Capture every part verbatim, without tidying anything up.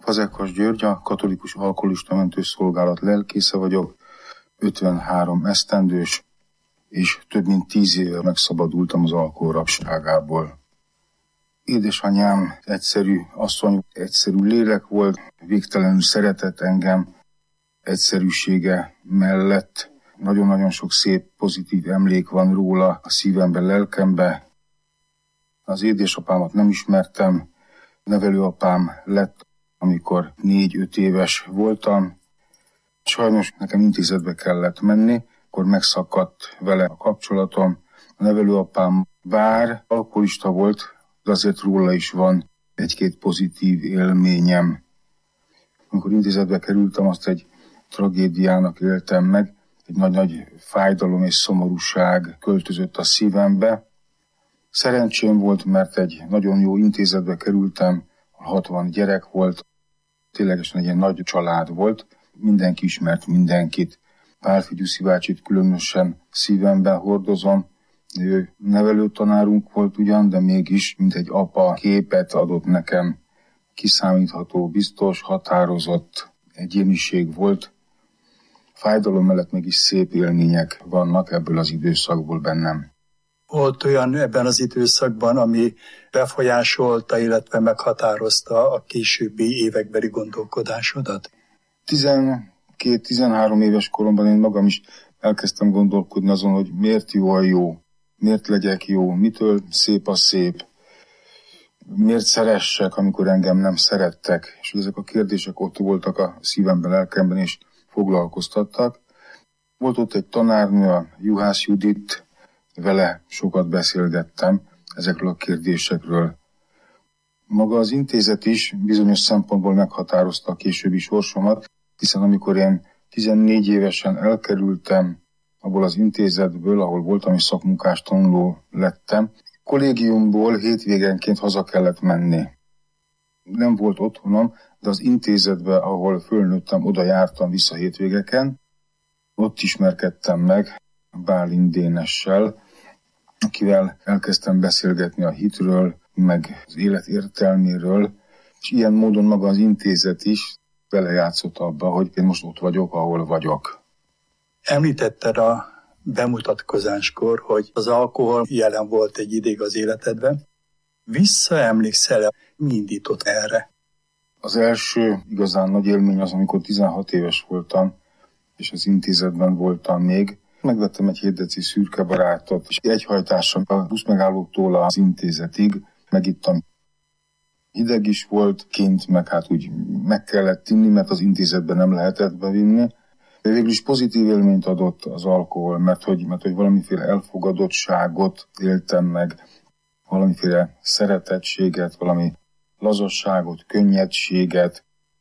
Fazekas György, a Katolikus Alkoholista Mentőszolgálat lelkésze vagyok, ötvenhárom esztendős, és több mint tíz éve megszabadultam az alkohol rabságából. Édesanyám egyszerű asszony, egyszerű lélek volt, végtelenül szeretett engem, egyszerűsége mellett. Nagyon-nagyon sok szép, pozitív emlék van róla a szívemben, lelkemben. Az édesapámat nem ismertem, nevelőapám lett, amikor négy-öt éves voltam. Sajnos nekem intézetbe kellett menni, akkor megszakadt vele a kapcsolatom. A nevelőapám bár alkoholista volt, de azért róla is van egy-két pozitív élményem. Amikor intézetbe kerültem, azt egy tragédiának éltem meg, egy nagy-nagy fájdalom és szomorúság költözött a szívembe. Szerencsém volt, mert egy nagyon jó intézetbe kerültem, hatvan gyerek volt, ténylegesen egy ilyen nagy család volt, mindenki ismert mindenkit. Pálffy Gyuszi bácsit különösen szívemben hordozom. Ő nevelőtanárunk volt ugyan, de mégis mint egy apa képet adott nekem. Kiszámítható, biztos, határozott egyéniség volt. Fájdalom mellett mégis szép élmények vannak ebből az időszakból bennem. Volt olyan ebben az időszakban, ami befolyásolta, illetve meghatározta a későbbi évekbeli gondolkodásodat? tizenkét-tizenhárom éves koromban én magam is elkezdtem gondolkodni azon, hogy miért jó a jó, miért legyek jó, mitől szép a szép, miért szeressek, amikor engem nem szerettek. És ezek a kérdések ott voltak a szívemben, lelkemben, és foglalkoztattak. Volt ott egy tanárnő, a Juhász Judit, vele sokat beszélgettem ezekről a kérdésekről. Maga az intézet is bizonyos szempontból meghatározta a későbbi sorsomat, hiszen amikor én tizennégy évesen elkerültem abból az intézetből, ahol voltam és szakmunkás tanuló lettem, kollégiumból hétvégenként haza kellett menni. Nem volt otthonom, de az intézetbe, ahol fölnőttem, oda jártam vissza hétvégeken. Ott ismerkedtem meg Bálint Dénessel, akivel elkezdtem beszélgetni a hitről, meg az élet értelméről, és ilyen módon maga az intézet is belejátszott abba, hogy én most ott vagyok, ahol vagyok. Említetted a bemutatkozáskor, hogy az alkohol jelen volt egy ideig az életedben. Visszaemlékszel, mi indított erre? Az első igazán nagy élmény az, amikor tizenhat éves voltam, és az intézetben voltam még. Megvettem egy hét deci szürke barátot, és egy hajtással a buszmegállótól az intézetig megittam. Hideg is volt kint, meg hát úgy meg kellett inni, mert az intézetben nem lehetett bevinni. De végül is pozitív élményt adott az alkohol, mert hogy, mert hogy valamiféle elfogadottságot éltem meg, valamiféle szeretettséget, valami lazasságot, könnyedséget.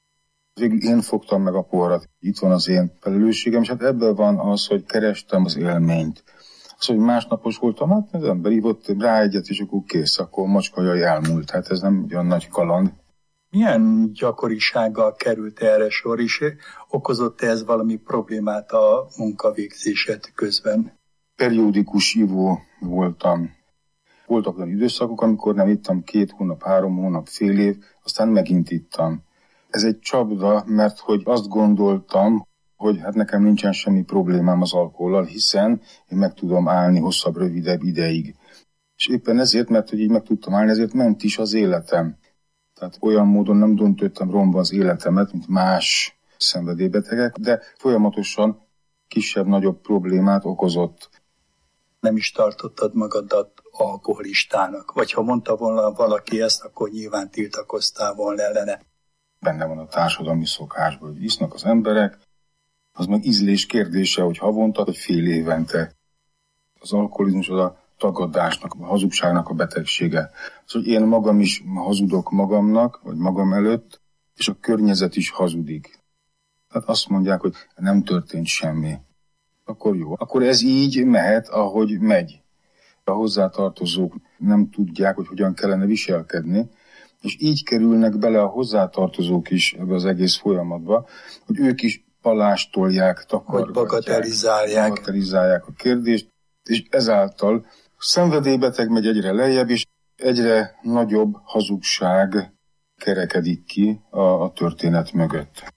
Végül én fogtam meg a poharat, itt van az én felelősségem, és hát ebből van az, hogy kerestem az élményt. Az, hogy másnapos voltam, hát az ember ívott rá egyet, és akkor kész, akkor macskajaj elmúlt. Hát ez nem olyan nagy kaland. Milyen gyakorisággal került erre sor, és okozott ez valami problémát a munkavégzésed közben? Periódikus ivó voltam. Voltak olyan időszakok, amikor nem ittam két hónap, három hónap, fél év, aztán megint ittam. Ez egy csapda, mert hogy azt gondoltam, hogy hát nekem nincsen semmi problémám az alkohollal, hiszen én meg tudom állni hosszabb, rövidebb ideig. És éppen ezért, mert hogy így meg tudtam állni, ezért ment is az életem. Tehát olyan módon nem döntöttem romba az életemet, mint más szenvedélybetegek, de folyamatosan kisebb-nagyobb problémát okozott. Nem is tartottad magadat alkoholistának, vagy ha mondta volna valaki ezt, akkor nyilván tiltakoztál volna ellene. Benne van a társadalmi szokásban, hogy isznak az emberek, az meg ízlés kérdése, hogy havonta, vagy fél évente. Az alkoholizmus az a tagadásnak, a hazugságnak a betegsége. Az, hogy én magam is hazudok magamnak, vagy magam előtt, és a környezet is hazudik. Tehát azt mondják, hogy nem történt semmi. Akkor jó. Akkor ez így mehet, ahogy megy. A hozzátartozók nem tudják, hogy hogyan kellene viselkedni, és így kerülnek bele a hozzátartozók is ebbe az egész folyamatba, hogy ők is palástolják, takargatják, bagatelizálják. bagatelizálják a kérdést, és ezáltal szenvedélybeteg megy egyre lejjebb, és egyre nagyobb hazugság kerekedik ki a, a történet mögött.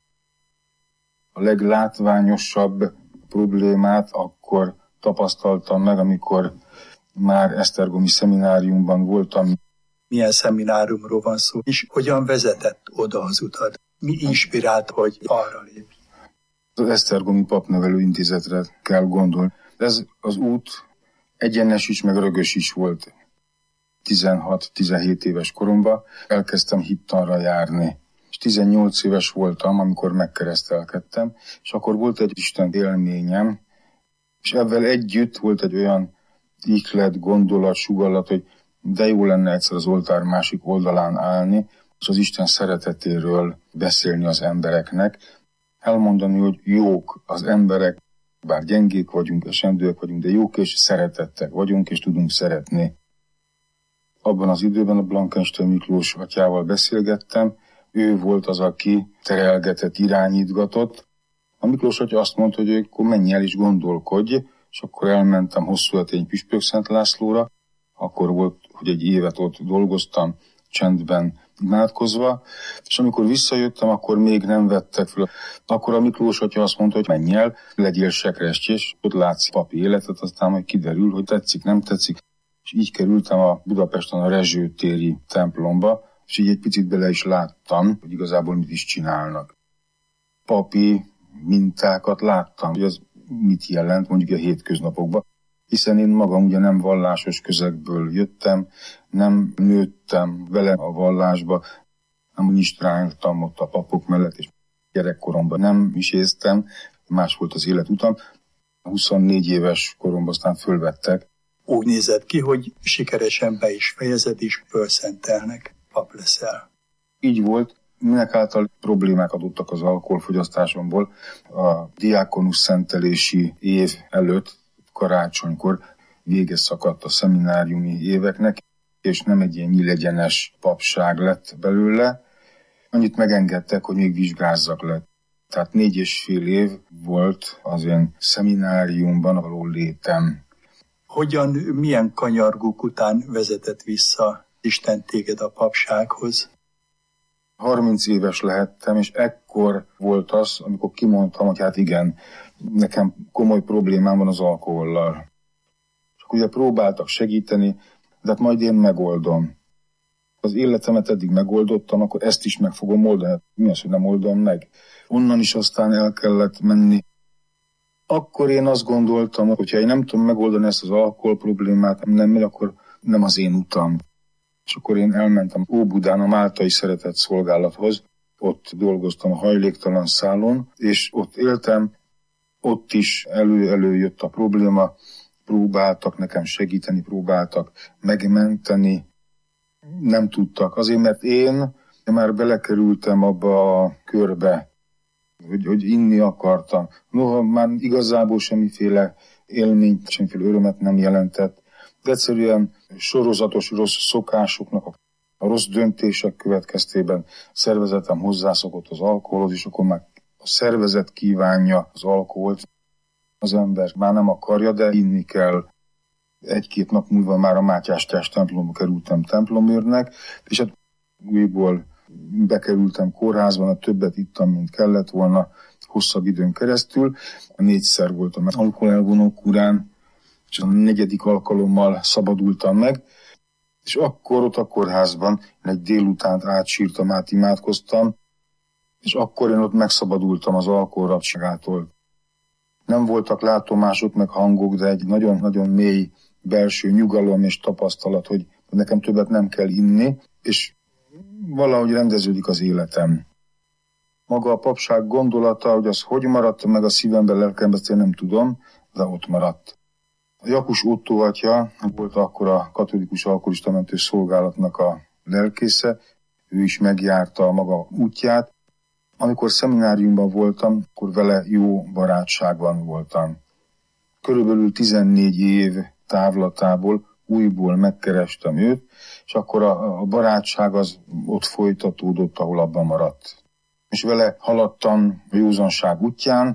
A leglátványosabb problémát akkor tapasztaltam meg, amikor már esztergomi szemináriumban voltam. Milyen szemináriumról van szó, és hogyan vezetett oda az utad? Mi inspirált, hogy arra lépj? Az Esztergomi Papnevelő Intézetre kell gondolni. Ez az út egyenes is, meg rögös is volt. tizenhat-tizenhét éves koromban elkezdtem hittanra járni. És tizennyolc éves voltam, amikor megkeresztelkedtem, és akkor volt egy Isten élményem, és ebben együtt volt egy olyan ihlet, gondolat, sugallat, hogy de jó lenne egyszer az oltár másik oldalán állni, és az Isten szeretetéről beszélni az embereknek, elmondani, hogy jók az emberek, bár gyengék vagyunk, esendőek vagyunk, de jók és szeretettek vagyunk, és tudunk szeretni. Abban az időben a Blankenstein Miklós atyával beszélgettem, ő volt az, aki terelgetett, irányítgatott. A Miklós atya azt mondta, hogy akkor menj el és gondolkodj, és akkor elmentem Hosszúetény Püspökszent Lászlóra, akkor volt, hogy egy évet ott dolgoztam, csendben imádkozva, és amikor visszajöttem, akkor még nem vettek fel. Akkor a Miklós atya azt mondta, hogy menj el, legyél sekrestye, és ott látsz papi életet, aztán majd kiderül, hogy tetszik, nem tetszik. És így kerültem a Budapesten a Rezső téri templomba, és így egy picit bele is láttam, hogy igazából mit is csinálnak. Papi mintákat láttam, hogy az mit jelent mondjuk a hétköznapokban, hiszen én magam ugye nem vallásos közegből jöttem, nem nőttem vele a vallásba, nem ministráltam ott a papok mellett, és gyerekkoromban nem miséztem, más volt az életutam. huszonnégy éves koromban aztán fölvettek. Úgy nézett ki, hogy sikeresen be is fejezed, és fölszentelnek, pap leszel. Így volt, minek által problémák adottak az alkoholfogyasztásomból. A diákonus szentelési év előtt, karácsonykor vége szakadt a szemináriumi éveknek, és nem egy ilyen nyílegyenes papság lett belőle. Annyit megengedtek, hogy még vizsgázzak le. Tehát négy és fél év volt az én szemináriumban való létem. Hogyan, milyen kanyargók után vezetett vissza Isten téged a papsághoz? harminc éves lehettem, és ekkor volt az, amikor kimondtam, hogy hát igen, nekem komoly problémám van az alkohollal. És akkor ugye próbáltak segíteni, de hát majd én megoldom. Az életemet eddig megoldottam, akkor ezt is meg fogom oldani. Mi az, hogy nem oldom meg? Onnan is aztán el kellett menni. Akkor én azt gondoltam, hogy ha én nem tudom megoldani ezt az alkohol problémát, nem megy, akkor nem az én utam. És akkor én elmentem Óbudán a Máltai Szeretett Szolgálathoz, ott dolgoztam a hajléktalan szálon, és ott éltem, ott is elő-elő jött a probléma, próbáltak nekem segíteni, próbáltak megmenteni, nem tudtak. Azért, mert én már belekerültem abba a körbe, hogy, hogy inni akartam. Noha már igazából semmiféle élményt, semmiféle örömet nem jelentett, de egyszerűen sorozatos rossz szokásoknak, a rossz döntések következtében szervezetem hozzászokott az alkoholhoz, és akkor már a szervezet kívánja az alkoholt. Az ember már nem akarja, de inni kell. Egy-két nap múlva már a Mátyás-Tyás templomba kerültem templomőrnek, és hát újból bekerültem kórházban, a többet ittam, mint kellett volna hosszabb időn keresztül. Négyszer voltam alkoholelvonó kúrán, és a negyedik alkalommal szabadultam meg, és akkor ott a kórházban egy délutánt átsírtam, átimádkoztam, és akkor én ott megszabadultam az alkoholrabságától. Nem voltak látomások, meg hangok, de egy nagyon-nagyon mély belső nyugalom és tapasztalat, hogy nekem többet nem kell inni, és valahogy rendeződik az életem. Maga a papság gondolata, hogy az hogy maradt meg a szívemben, lelkemben, ezt én nem tudom, de ott maradt. A Jakus Ottó atya volt akkor a Katolikus Alkoholista Mentő Szolgálatnak a lelkésze, ő is megjárta a maga útját. Amikor szemináriumban voltam, akkor vele jó barátságban voltam. Körülbelül tizennégy év távlatából újból megkerestem őt, és akkor a, a barátság az ott folytatódott, ahol abban maradt. És vele haladtam a józanság útján.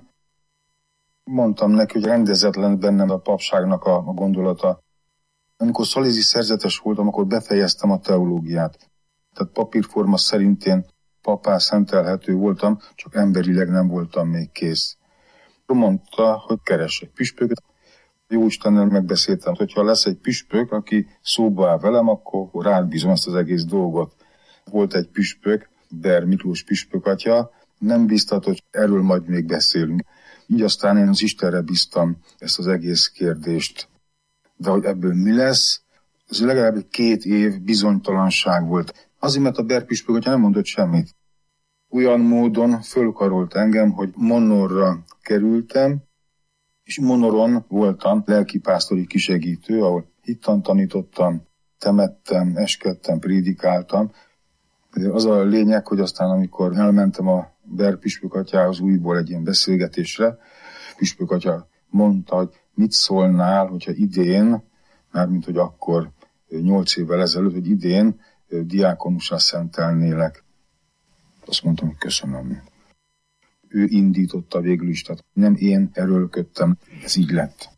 Mondtam neki, hogy rendezetlen bennem a papságnak a, a gondolata. Amikor szalézi szerzetes voltam, akkor befejeztem a teológiát. Tehát papírforma szerint én pappá szentelhető voltam, csak emberileg nem voltam még kész. Mondta, hogy keresek püspököt. Jóistennel megbeszéltem, hogy ha lesz egy püspök, aki szóba áll velem, akkor rábízom ezt az egész dolgot. Volt egy püspök, Ber Miklós püspök atya, nem bíztat, hogy erről majd még beszélünk. Így aztán én az Istenre bíztam ezt az egész kérdést. De hogy ebből mi lesz, ez legalább két év bizonytalanság volt. Azért, mert a Ber püspök atya nem mondott semmit. Olyan módon fölkarolt engem, hogy Monorra kerültem, és Monoron voltam lelkipásztori kisegítő, ahol hittan tanítottam, temettem, eskedtem, prédikáltam. Az a lényeg, hogy aztán amikor elmentem a Ber püspök atyához újból egy ilyen beszélgetésre, püspök atya mondta, hogy mit szólnál, hogyha idén, mármint hogy akkor nyolc évvel ezelőtt, hogy idén diákonusra szentelnélek. Azt mondtam, hogy köszönöm. Ő indította végül is, tehát nem én erőlködtem, ez így lett.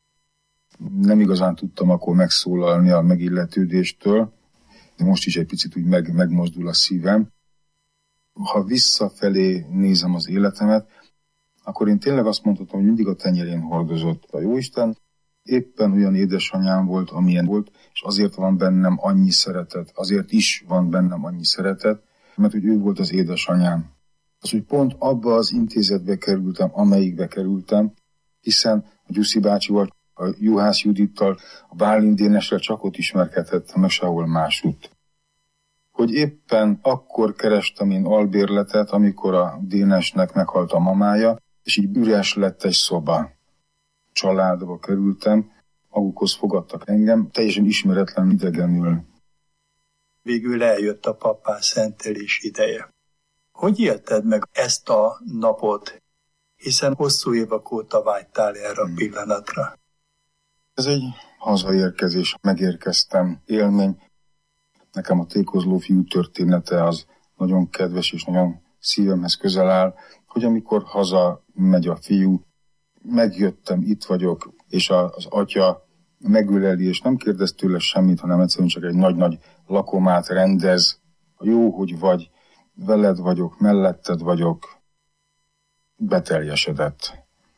Nem igazán tudtam akkor megszólalni a megilletődéstől, de most is egy picit úgy meg, megmozdul a szívem. Ha visszafelé nézem az életemet, akkor én tényleg azt mondhatom, hogy mindig a tenyerén hordozott a Jóisten. Éppen olyan édesanyám volt, amilyen volt, és azért van bennem annyi szeretet, azért is van bennem annyi szeretet, mert hogy ő volt az édesanyám. Az, hogy pont abba az intézetbe kerültem, amelyikbe kerültem, hiszen a Gyuszi bácsival, a Juhász Judittal, a Bálint Dénessel csak ott ismerkedhettem, meg sehol másút. Hogy éppen akkor kerestem én albérletet, amikor a Dénesnek meghalt a mamája, és így üres lett egy szoba. Családba kerültem, magukhoz fogadtak engem, teljesen ismeretlen idegenül. Végül eljött a pappá szentelés ideje. Hogy élted meg ezt a napot, hiszen hosszú évek óta vágytál erre a pillanatra? Ez egy hazaérkezés, megérkeztem élmény. Nekem a tékozló fiú története az nagyon kedves és nagyon szívemhez közel áll, hogy amikor haza megy a fiú, megjöttem, itt vagyok, és az atya megöleli, és nem kérdez tőle semmit, hanem egyszerűen csak egy nagy-nagy lakomát rendez. Jó, hogy vagy, veled vagyok, melletted vagyok, beteljesedett.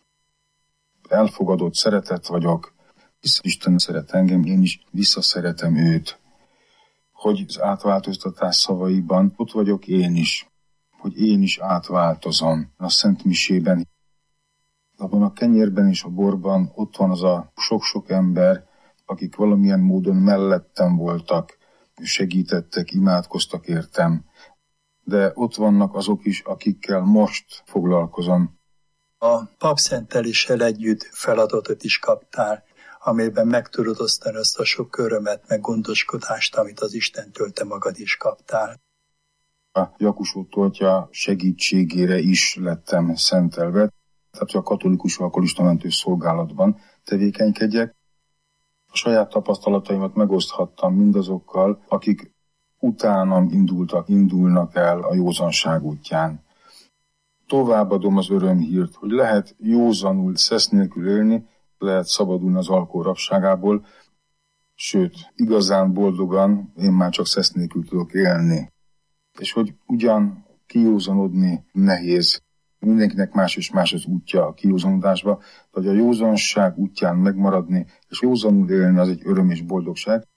Elfogadott, szeretett vagyok, hisz Isten szeret engem, én is visszaszeretem őt. Hogy az átváltoztatás szavaiban ott vagyok én is, hogy én is átváltozom a Szent Misében. Abban a kenyérben és a borban ott van az a sok-sok ember, akik valamilyen módon mellettem voltak, segítettek, imádkoztak értem. De ott vannak azok is, akikkel most foglalkozom. A papszenteléssel együtt feladatot is kaptál, amelyben meg tudod osztani azt a sok örömet, meg gondoskodást, amit az Istentől te magad is kaptál. A Jakusó Toltya segítségére is lettem szentelve, tehát a katolikus alkoholista mentő szolgálatban tevékenykedjek. A saját tapasztalataimat megoszthattam mindazokkal, akik utánam indultak, indulnak el a józanság útján. Továbbadom az örömhírt, hogy lehet józanul, szesz nélkül élni, lehet szabadulni az alkohol rabságából, sőt, igazán boldogan én már csak szesz nélkül tudok élni. És hogy ugyan kijózanodni nehéz, mindenkinek más és más az útja a kijózanodásba, de hogy a józanság útján megmaradni, és józanul élni, az egy öröm és boldogság.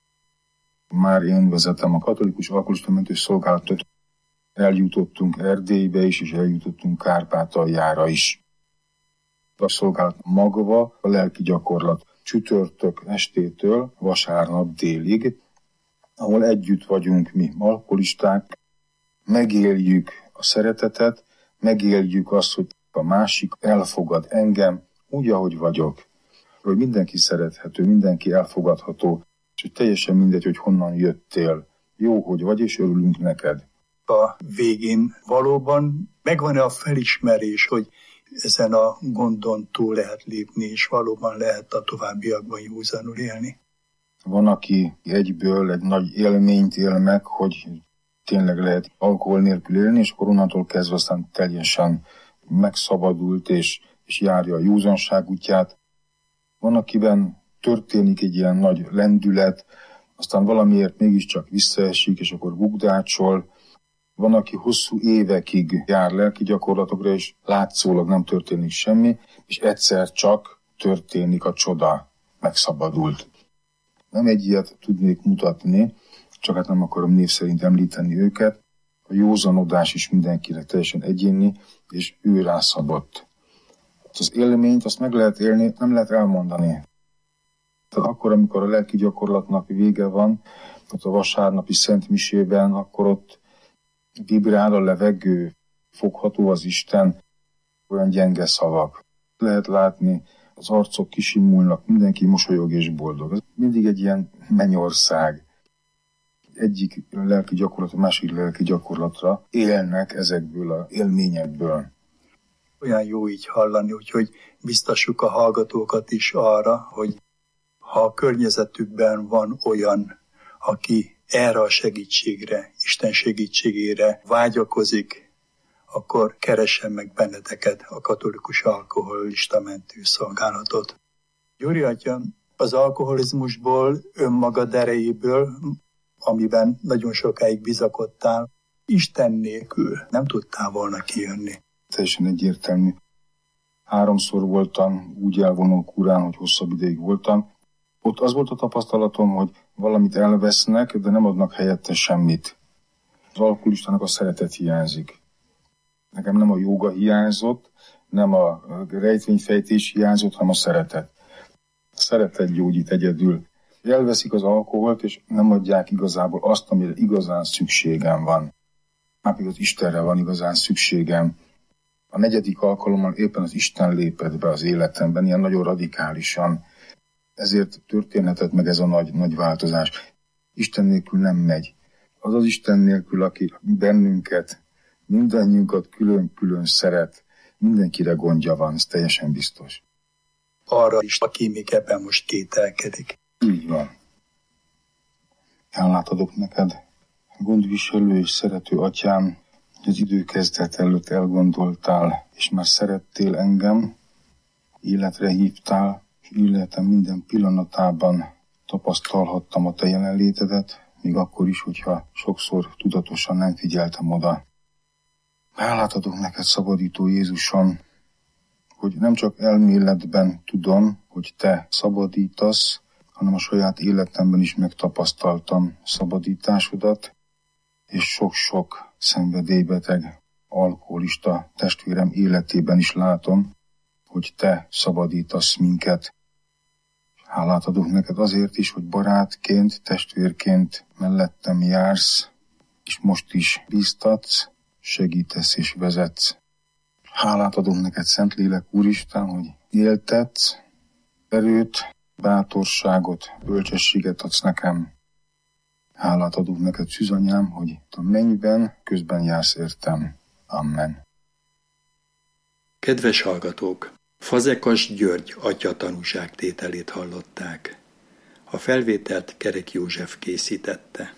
Már én vezetem a katolikus alkoholista mentő szolgálatot, eljutottunk Erdélybe is, és eljutottunk Kárpátaljára is. A szolgálat magva a lelki gyakorlat csütörtök estétől vasárnap délig, ahol együtt vagyunk mi alkoholisták, megéljük a szeretetet, megéljük azt, hogy a másik elfogad engem úgy, ahogy vagyok. Hogy mindenki szerethető, mindenki elfogadható, és hogy teljesen mindegy, hogy honnan jöttél. Jó, hogy vagy, és örülünk neked. A végén valóban megvan-e a felismerés, hogy ezen a gondon túl lehet lépni, és valóban lehet a továbbiakban józanul élni? Van, aki egyből egy nagy élményt él meg, hogy tényleg lehet alkohol nélkül élni, és akkor onnantól kezdve aztán teljesen megszabadult, és, és járja a józanság útját. Van, akiben történik egy ilyen nagy lendület, aztán valamiért mégiscsak visszaesik, és akkor bukdácsol. Van, aki hosszú évekig jár lelki gyakorlatokra, és látszólag nem történik semmi, és egyszer csak történik a csoda, megszabadult. Nem egy ilyet tudnék mutatni, csak hát nem akarom név szerint említeni őket. A józanodás is mindenkinek teljesen egyéni, és ő rászabott. Az élményt azt meg lehet élni, nem lehet elmondani. Tehát akkor, amikor a lelki gyakorlatnak vége van, ott a vasárnapi szentmisében, akkor ott vibrál a levegő, fogható az Isten, olyan gyenge szavak. Lehet látni, az arcok kisimulnak, mindenki mosolyog és boldog. Ez mindig egy ilyen mennyország. Egyik lelki gyakorlat, a másik lelki gyakorlatra élnek ezekből az élményekből. Olyan jó így hallani, úgyhogy biztassuk a hallgatókat is arra, hogy ha a környezetükben van olyan, aki erre a segítségre, Isten segítségére vágyakozik, akkor keressen meg benneteket a Katolikus Alkoholista Mentőszolgálatot. Gyuri atya, az alkoholizmusból, önmagad erejéből, amiben nagyon sokáig bizakodtál, Isten nélkül nem tudtál volna kijönni. Teljesen egyértelmű. Háromszor voltam úgy elvonó kúrán, hogy hosszabb ideig voltam. Ott az volt a tapasztalatom, hogy valamit elvesznek, de nem adnak helyette semmit. Az alkoholistának a szeretet hiányzik. Nekem nem a jóga hiányzott, nem a rejtvényfejtés hiányzott, hanem a szeretet. A szeretet gyógyít egyedül. Elveszik az alkoholt, és nem adják igazából azt, amire igazán szükségem van. Már pedig az Istenre van igazán szükségem. A negyedik alkalommal éppen az Isten lépett be az életemben, ilyen nagyon radikálisan. Ezért történhetett meg ez a nagy, nagy változás. Isten nélkül nem megy. Az az Isten nélkül, aki bennünket, mindannyiunkat külön-külön szeret, mindenkire gondja van, ez teljesen biztos. Arra is, aki még ebben most kételkedik. Így van. Hálát adok neked, gondviselő és szerető atyám, hogy az idő kezdet előtt elgondoltál, és már szerettél engem, életre hívtál, és életem minden pillanatában tapasztalhattam a te jelenlétedet, még akkor is, hogyha sokszor tudatosan nem figyeltem oda. Hálát adok neked, szabadító Jézusom, hogy nem csak elméletben tudom, hogy te szabadítasz, hanem a saját életemben is megtapasztaltam szabadításodat, és sok-sok szenvedélybeteg, alkoholista testvérem életében is látom, hogy te szabadítasz minket. Hálát adok neked azért is, hogy barátként, testvérként mellettem jársz, és most is bíztatsz, segítesz és vezetsz. Hálát adok neked, Szentlélek Úristen, hogy éltetsz, erőt, bátorságot, bölcsességet adsz nekem. Hálát adok neked, Szűzanyám, hogy a mennyben közben jársz értem. Amen. Kedves hallgatók! Fazekas György atya tanúságtételét hallották. A felvételt Kerek József készítette.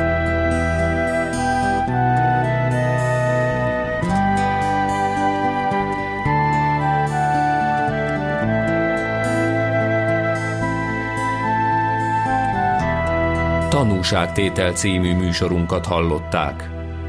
Tanúságtétel című műsorunkat hallották.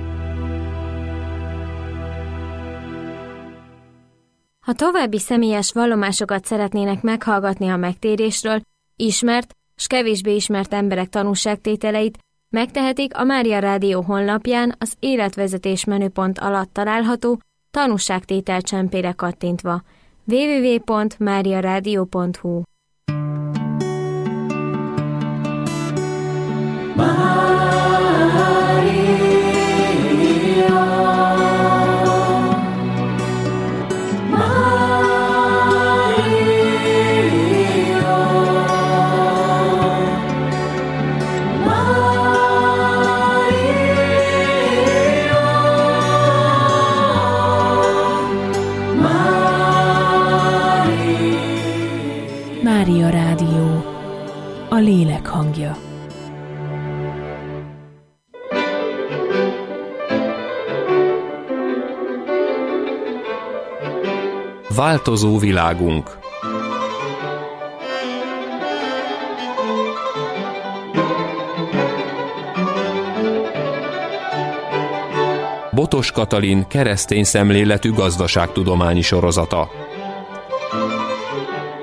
Ha további személyes vallomásokat szeretnének meghallgatni a megtérésről, ismert s kevésbé ismert emberek tanúságtételeit, megtehetik a Mária Rádió honlapján az életvezetés menüpont alatt található tanúságtétel csempére kattintva. double-u double-u double-u pont mária rádió pont hu Mária Rádió, a lélek hangja. Változó világunk. Matos Katalin keresztény szemléletű gazdaságtudományi sorozata.